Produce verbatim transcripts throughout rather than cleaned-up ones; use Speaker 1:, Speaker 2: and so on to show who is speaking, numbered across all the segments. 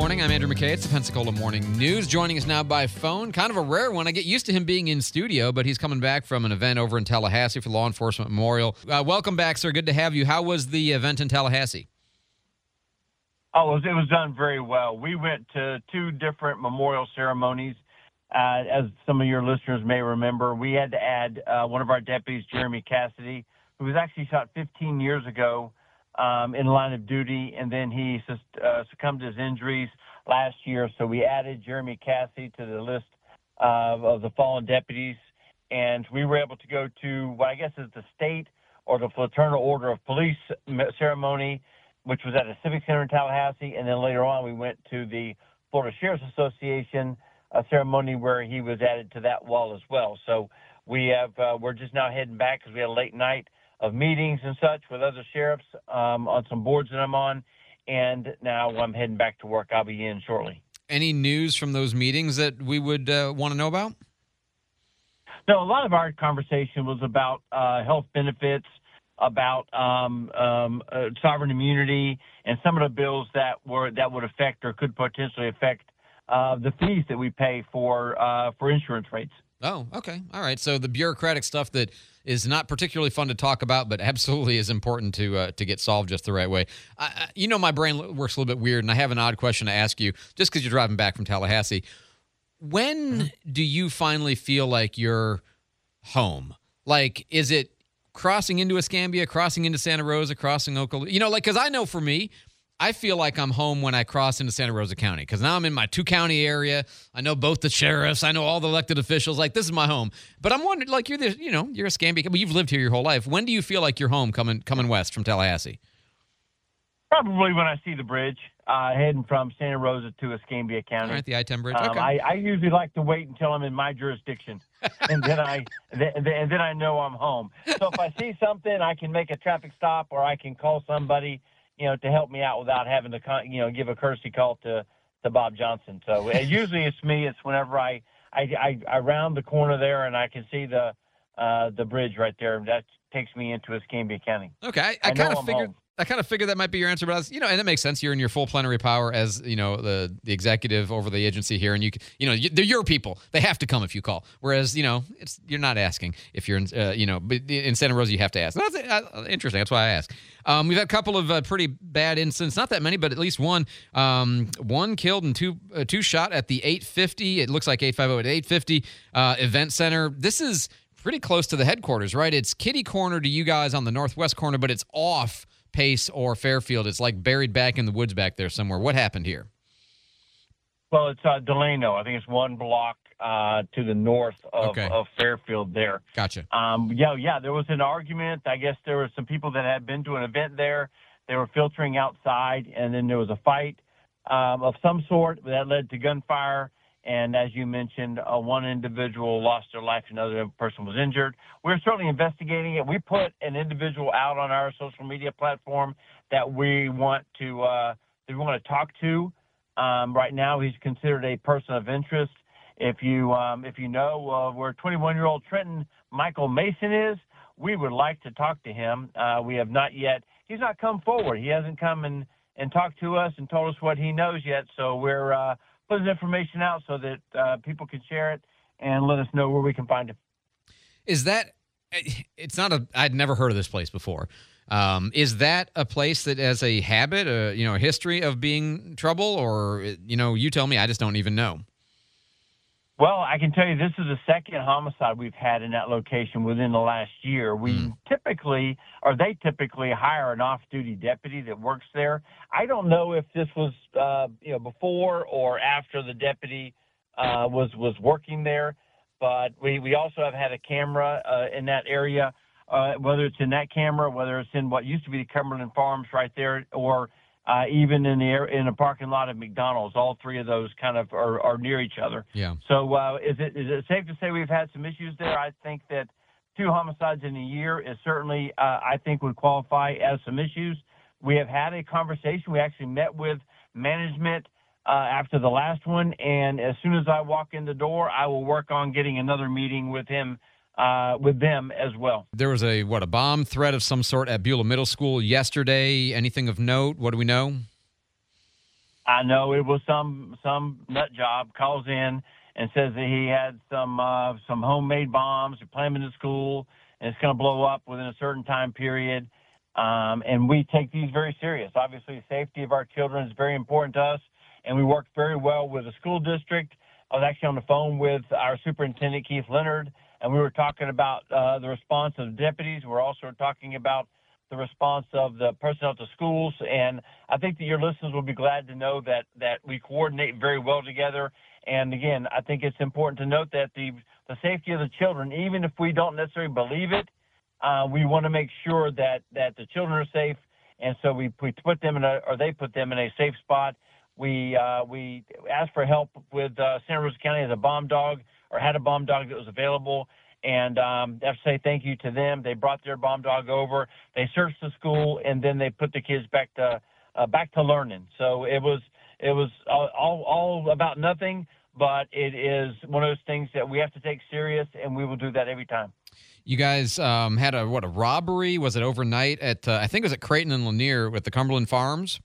Speaker 1: morning. I'm Andrew McKay. It's the Pensacola Morning News. Joining us now by phone, kind of a rare one. I get used to him being in studio, but he's coming back from an event over in Tallahassee for Law Enforcement Memorial. Uh, welcome back, sir. Good to have you. How was the event in Tallahassee?
Speaker 2: Oh, it was, it was done very well. We went to two different memorial ceremonies. Uh, as some of your listeners may remember, we had to add uh, one of our deputies, Jeremy Cassidy, who was actually shot fifteen years ago um, in line of duty, and then he uh, succumbed to his injuries last year. So we added Jeremy Cassidy to the list uh, of the fallen deputies, and we were able to go to what I guess is the state or the Fraternal Order of Police ceremony, which was at a Civic Center in Tallahassee, and then later on we went to the Florida Sheriff's Association a ceremony where he was added to that wall as well. So we have uh, we're just now heading back because we had a late night of meetings and such with other sheriffs um, on some boards that I'm on, and now I'm heading back to work. I'll be in shortly. Any news from those meetings that we would uh, want to know about? No, a lot of our conversation was about uh, health benefits, about um, um, uh, sovereign immunity, and some of the bills that were that would affect or could potentially affect uh, the fees that we pay for uh, for insurance rates. Oh, okay. All right. So the bureaucratic stuff that is not particularly fun to talk about, but absolutely is important to uh, to get solved just the right way. I, I, you know, my brain works a little bit weird, and I have an odd question to ask you, just because you're driving back from Tallahassee. When mm-hmm. do you finally feel like you're home? Like, is it crossing into Escambia, crossing into Santa Rosa, crossing Okaloosa? You know, like, because I know for me, I feel like I'm home when I cross into Santa Rosa County, because now I'm in my two-county area. I know both the sheriffs. I know all the elected officials. Like, this is my home. But I'm wondering, like, you're the, you know, you're Escambia. Well, you've lived here your whole life. When do you feel like you're home coming coming west from Tallahassee? Probably when I see the bridge uh, heading from Santa Rosa to Escambia County. All right, the I ten bridge. Um, okay. I, I usually like to wait until I'm in my jurisdiction, and then I th- and then I know I'm home. So if I see something, I can make a traffic stop, or I can call somebody, you know, to help me out without having to, you know, give a courtesy call to, to Bob Johnson. So uh, usually it's me. It's whenever I, I, I, I round the corner there and I can see the uh, the bridge right there. That takes me into Escambia County. Okay, I, I, I kind of figured. Home. I kind of figured that might be your answer, but I was, you know, and that makes sense. You're in your full plenary power as, you know, the the executive over the agency here, and you, you know, you, they're your people. They have to come if you call. Whereas, you know, it's you're not asking if you're in, uh, you know, but in Santa Rosa you have to ask. That's uh, interesting. That's why I ask. Um, we've had a couple of uh, pretty bad incidents. Not that many, but at least one. Um, one killed and two uh, two shot at the eight fifty. It looks like eight fifty at eight fifty uh, event center. This is pretty close to the headquarters, right? It's kitty corner to you guys on the northwest corner, but it's off Pace or Fairfield. It's like buried back in the woods back there somewhere. What happened here? Well, it's uh, Delano. I think it's one block uh, to the north of, okay. of Fairfield there. Gotcha. Um, yeah, yeah, there was an argument. I guess there were some people that had been to an event there. They were filtering outside, and then there was a fight um, of some sort that led to gunfire. And as you mentioned, uh, one individual lost their life, another person was injured. We're certainly investigating it. We put an individual out on our social media platform that we want to uh, that we want to talk to. Um, right now, he's considered a person of interest. If you um, if you know uh, where twenty-one-year-old Trenton Michael Mason is, we would like to talk to him. Uh, we have not yet. He's not come forward. He hasn't come and, and talked to us and told us what he knows yet. So we're uh, put his information out so that uh, people can share it and let us know where we can find him. Is that, it's not a, I'd never heard of this place before. Um, is that a place that has a habit, a, you know, a history of being trouble, or, you know, you tell me, I just don't even know. Well, I can tell you this is the second homicide we've had in that location within the last year. We mm. typically, or they typically hire an off-duty deputy that works there. I don't know if this was, uh, you know, before or after the deputy uh, was was working there, but we, we also have had a camera uh, in that area, uh, whether it's in that camera, whether it's in what used to be the Cumberland Farms right there, or Uh, even in the air, in a parking lot of McDonald's. All three of those kind of are, are near each other. Yeah. So uh, is it is it safe to say we've had some issues there? I think that two homicides in a year is certainly, uh, I think, would qualify as some issues. We have had a conversation. We actually met with management uh, after the last one, and as soon as I walk in the door, I will work on getting another meeting with him Uh, with them as well. There was a, what, a bomb threat of some sort at Beulah Middle School yesterday. Anything of note? What do we know? I know it was some some nut job calls in and says that he had some uh, some homemade bombs to plant them in the school, and it's going to blow up within a certain time period. Um, and we take these very serious. Obviously, the safety of our children is very important to us, and we work very well with the school district. I was actually on the phone with our superintendent, Keith Leonard, and we were talking about uh, the response of the deputies. We're also talking about the response of the personnel to schools. And I think that your listeners will be glad to know that, that we coordinate very well together. And again, I think it's important to note that the, the safety of the children, even if we don't necessarily believe it, uh, we want to make sure that, that the children are safe. And so we, we put them in a, or they put them in a safe spot. We, uh, we asked for help with uh, Santa Rosa County as a bomb dog, or had a bomb dog that was available. And um, I have to say thank you to them. They brought their bomb dog over. They searched the school, and then they put the kids back to uh, back to learning. So it was it was all, all all about nothing, but it is one of those things that we have to take serious, and we will do that every time.
Speaker 1: You guys um, had a what a robbery? Was it overnight at uh, I think it was at Creighton and Lanier with the Cumberland Farms?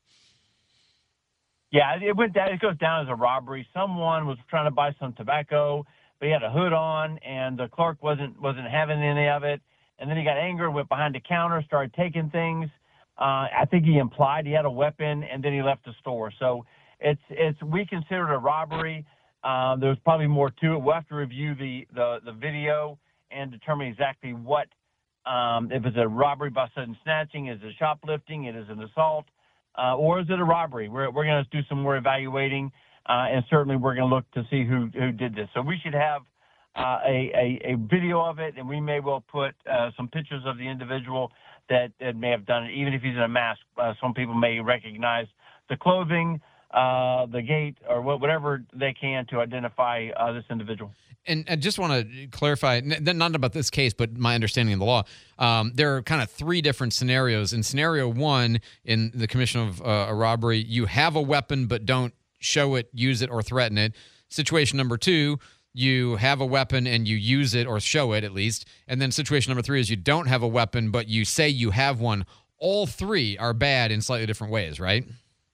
Speaker 2: Yeah, it went down. It goes down as a robbery. Someone was trying to buy some tobacco. He had a hood on, and the clerk wasn't wasn't having any of it. And then he got angry, went behind the counter, started taking things. Uh, I think he implied he had a weapon, and then he left the store. So it's it's we consider it a robbery. Um, there's probably more to it. We'll have to review the the, the video and determine exactly what um, if it's a robbery by sudden snatching, is it shoplifting, it is an assault, uh, or is it a robbery? We're we're going to do some more evaluating. Uh, and certainly we're going to look to see who, who did this. So we should have uh, a, a, a video of it, and we may well put uh, some pictures of the individual that, that may have done it, even if he's in a mask. Uh, some people may recognize the clothing, uh, the gait, or whatever they can to identify uh, this individual.
Speaker 1: And I just want to clarify, not about this case, but my understanding of the law. Um, there are kind of three different scenarios. In scenario one, in the commission of uh, a robbery, you have a weapon but don't show it, use it, or threaten it. Situation number two, you have a weapon and you use it or show it at least. And then situation number three is you don't have a weapon, but you say you have one. All three are bad in slightly different ways, right?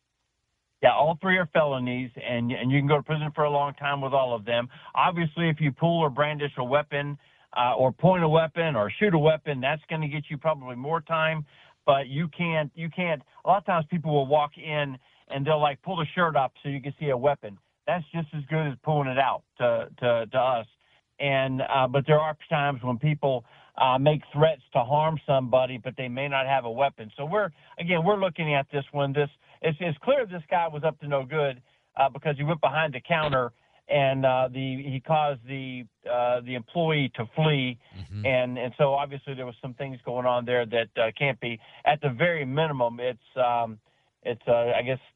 Speaker 2: Yeah, all three are felonies, and and you can go to prison for a long time with all of them. Obviously, if you pull or brandish a weapon uh, or point a weapon or shoot a weapon, that's going to get you probably more time. But you can't, you can't, a lot of times people will walk in and they'll like pull the shirt up so you can see a weapon. That's just as good as pulling it out to to, to us. And uh, but there are times when people uh, make threats to harm somebody, but they may not have a weapon. So we're again we're looking at this one. This it's, it's clear this guy was up to no good uh, because he went behind the counter and uh, the he caused the uh, the employee to flee. Mm-hmm. And and so obviously there was some things going on there that uh, can't be. At the very minimum, it's um, it's uh, I guess.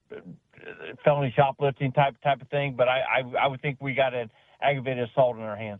Speaker 2: felony shoplifting type type of thing, but I, I I would think we got an aggravated assault in our hands.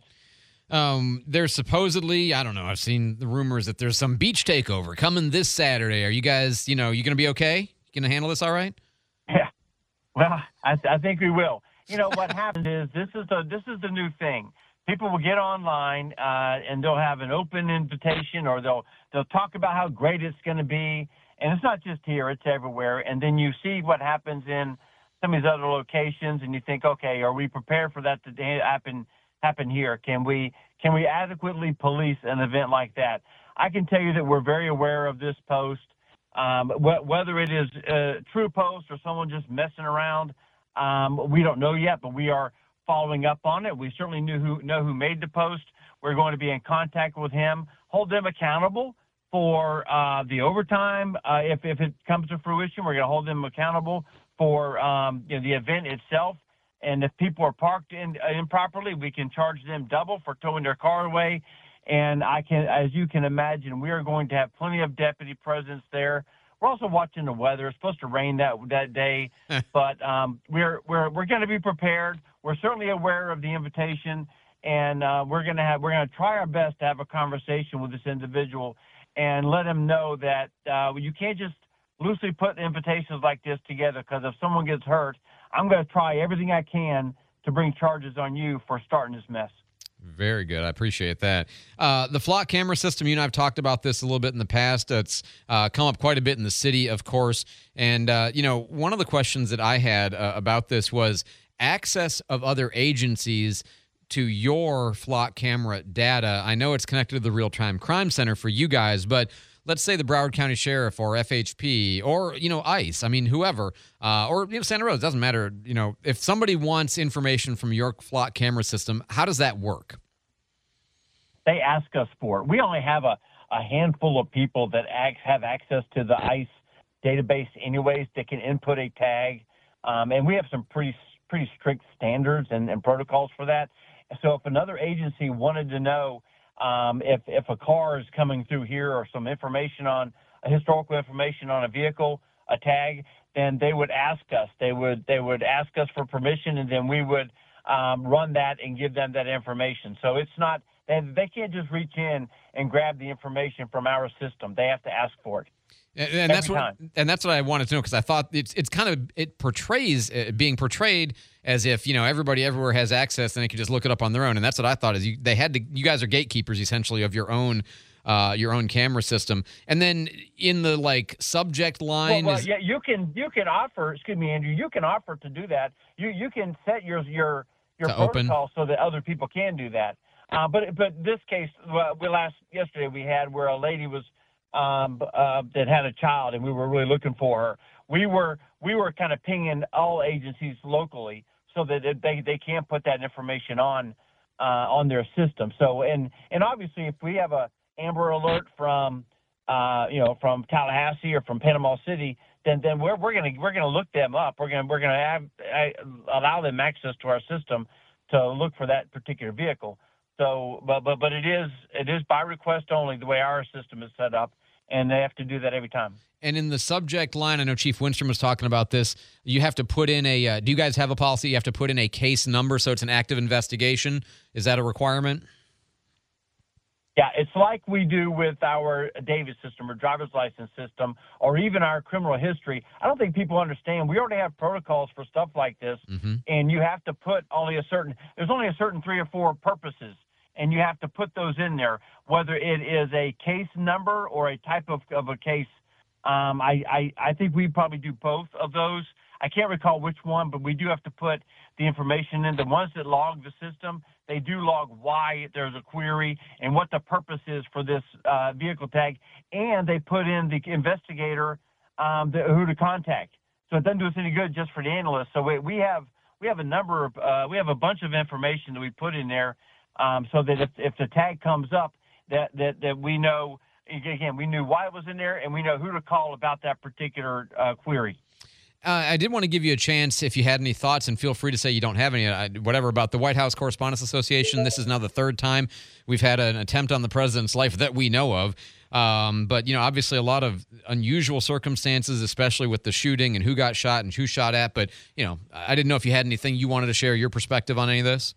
Speaker 1: Um, there's supposedly, I don't know, I've seen the rumors that there's some beach takeover coming this Saturday. Are you guys, you know, you going to be okay? You going to handle this all right?
Speaker 2: Yeah, well, I, I think we will. You know, what happens is this is the this is the new thing. People will get online uh, and they'll have an open invitation, or they'll they'll talk about how great it's going to be. And it's not just here, it's everywhere. And then you see what happens in some of these other locations, and you think, okay, are we prepared for that to happen happen here? Can we can we adequately police an event like that? I can tell you that we're very aware of this post. Um, wh- whether it is a true post or someone just messing around, um, we don't know yet, but we are following up on it. We certainly knew who know who made the post. We're going to be in contact with him, hold them accountable for uh, the overtime. Uh, if, if it comes to fruition, we're going to hold them accountable for um, you know, the event itself. And if people are parked in, uh, improperly, we can charge them double for towing their car away. And I can, as you can imagine, we are going to have plenty of deputy presence there. We're also watching the weather. It's supposed to rain that that day, but um, we're we're we're going to be prepared. We're certainly aware of the invitation, and uh, we're going to have we're going to try our best to have a conversation with this individual and let him know that uh, you can't just loosely put invitations like this together, because if someone gets hurt, I'm going to try everything I can to bring charges on you for starting this mess.
Speaker 1: Very good. I appreciate that. Uh, the flock camera system, you and I have talked about this a little bit in the past. It's uh, come up quite a bit in the city, of course. And, uh, you know, one of the questions that I had uh, about this was access of other agencies to your flock camera data. I know it's connected to the Real-Time Crime Center for you guys, but let's say the Broward County Sheriff or F H P or, you know, ICE, I mean, whoever, uh, or, you know, Santa Rosa, doesn't matter. You know, if somebody wants information from your flock camera system, how does that work?
Speaker 2: They ask us for it. We only have a, a handful of people that act, have access to the ICE database anyways that can input a tag. Um, and we have some pretty, pretty strict standards and, and protocols for that. So if another agency wanted to know Um, if, if a car is coming through here or some information on uh, historical information on a vehicle, a tag, then they would ask us. They would they would ask us for permission, and then we would um, run that and give them that information. So it's not they, they can't just reach in and grab the information from our system. They have to ask for it.
Speaker 1: And, and that's what,
Speaker 2: time.
Speaker 1: and that's what I wanted to know, because I thought it's it's kind of it portrays uh, being portrayed as if, you know, everybody everywhere has access and they can just look it up on their own. And that's what I thought is you they had to. You guys are gatekeepers essentially of your own uh, your own camera system. And then in the like subject line,
Speaker 2: well, well
Speaker 1: is,
Speaker 2: yeah, you can you can offer. Excuse me, Andrew. You can offer to do that. You you can set your your your protocol open. So that other people can do that. Uh, but but this case, well, we last yesterday we had where a lady was. Um, uh, that had a child, and we were really looking for her. We were we were kind of pinging all agencies locally so that they they can put that information on uh, on their system. So and and obviously, if we have a Amber Alert from uh, you know from Tallahassee or from Panama City, then then we're we're gonna we're gonna look them up. We're gonna we're gonna have uh, allow them access to our system to look for that particular vehicle. So, but but but it is it is by request only the way our system is set up. And they have to do that every time.
Speaker 1: And in the subject line, I know Chief Winstrom was talking about this. You have to put in a, uh, do you guys have a policy? You have to put in a case number so it's an active investigation. Is that a requirement?
Speaker 2: Yeah, it's like we do with our Davis system or driver's license system or even our criminal history. I don't think people understand. We already have protocols for stuff like this, mm-hmm. and you have to put only a certain, there's only a certain three or four purposes. And you have to put those in there, whether it is a case number or a type of, of a case. Um, I, I, I think we probably do both of those. I can't recall which one, but we do have to put the information in. The ones that log the system, they do log why there's a query and what the purpose is for this uh, vehicle tag, and they put in the investigator um, the, who to contact. So it doesn't do us any good just for the analyst. So we, we have we have a number of uh, we have a bunch of information that we put in there. Um, so that if, if the tag comes up, that, that, that we know, again, we knew why it was in there, and we know who to call about that particular uh, query.
Speaker 1: Uh, I did want to give you a chance if you had any thoughts, and feel free to say you don't have any, uh, whatever, about the White House Correspondents Association. This is now the third time we've had an attempt on the president's life that we know of. Um, but, you know, obviously a lot of unusual circumstances, especially with the shooting and who got shot and who shot at. But, you know, I didn't know if you had anything you wanted to share, your perspective on any of this.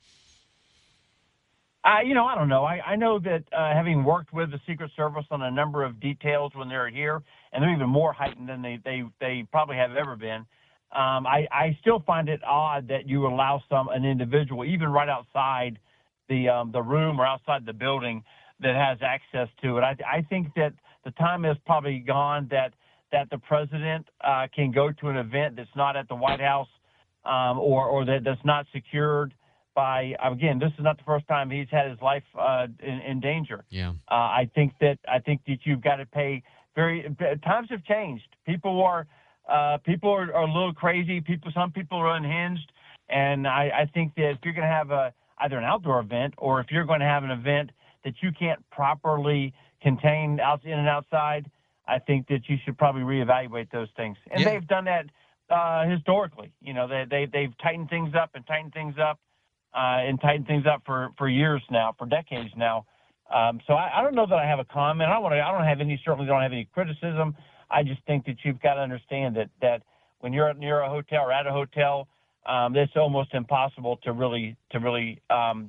Speaker 2: Uh, you know, I don't know. I, I know that uh, having worked with the Secret Service on a number of details when they're here, and they're even more heightened than they, they, they probably have ever been, um, I, I still find it odd that you allow some an individual, even right outside the um, the room or outside the building, that has access to it. I, I think that the time has probably gone that that the president uh, can go to an event that's not at the White House um, or or that, that's not secured. By, again, this is not the first time he's had his life uh, in, in danger.
Speaker 1: Yeah.
Speaker 2: Uh, I think that I think that you've got to pay very. Times have changed. People are uh, people are, are a little crazy. People, some people are unhinged, and I, I think that if you're going to have a either an outdoor event or if you're going to have an event that you can't properly contain out in and outside, I think that you should probably reevaluate those things. And yeah. they've done that uh, historically. You know, they they they've tightened things up and tightened things up. Uh, and tighten things up for, for years now, for decades now. Um, so I, I don't know that I have a comment. I don't want to. I don't have any. Certainly don't have any criticism. I just think that you've got to understand that that when you're near a hotel or at a hotel, um, it's almost impossible to really to really um,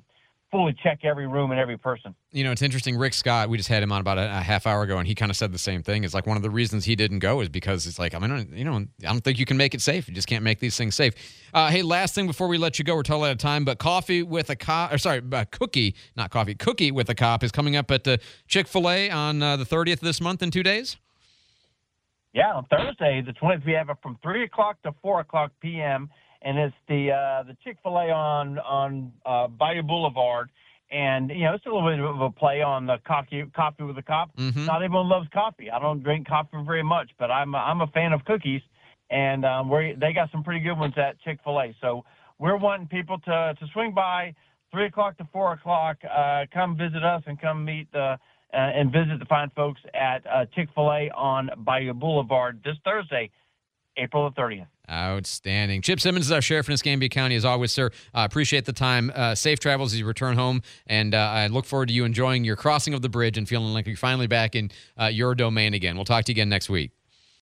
Speaker 2: fully check every room and every person.
Speaker 1: You know, it's interesting. Rick Scott, we just had him on about a, a half hour ago, and he kind of said the same thing. It's like one of the reasons he didn't go is because it's like, I mean, you know, I don't think you can make it safe. You just can't make these things safe. Uh, hey, last thing before we let you go, we're totally out of time, but coffee with a cop, or sorry, uh, cookie, not coffee, cookie with a cop is coming up at uh, Chick-fil-A on uh, the thirtieth of this month in two days.
Speaker 2: Yeah, on Thursday, the twentieth, we have it from three o'clock to four o'clock p m, and it's the uh, the Chick-fil-A on, on uh, Bayou Boulevard. And, you know, it's a little bit of a play on the coffee, coffee with a cop.
Speaker 1: Mm-hmm.
Speaker 2: Not everyone loves coffee. I don't drink coffee very much, but I'm a, I'm a fan of cookies. And um, we they got some pretty good ones at Chick-fil-A. So we're wanting people to, to swing by three o'clock to four o'clock, uh, come visit us and come meet the, uh, and visit the fine folks at uh, Chick-fil-A on Bayou Boulevard this Thursday, April the thirtieth.
Speaker 1: Outstanding. Chip Simmons is our sheriff in Escambia County, as always, sir. Uh, appreciate the time. Uh, safe travels as you return home, and uh, I look forward to you enjoying your crossing of the bridge and feeling like you're finally back in uh, your domain again. We'll talk to you again next week.